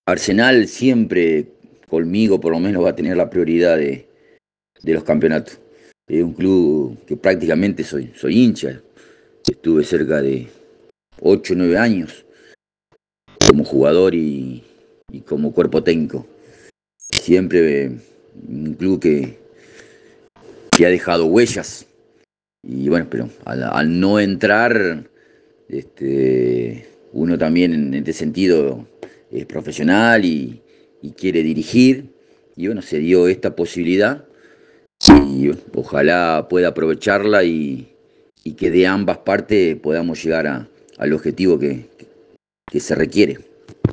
Arsenal siempre conmigo por lo menos va a tener la prioridad de los campeonatos. Es un club que prácticamente soy hincha. Estuve cerca de 8 o 9 años como jugador y como cuerpo técnico. Siempre un club que ha dejado huellas. Y bueno, pero al no entrar, uno también en este sentido es profesional y quiere dirigir. Y bueno, se dio esta posibilidad y bueno, ojalá pueda aprovecharla y que de ambas partes podamos llegar al objetivo que se requiere.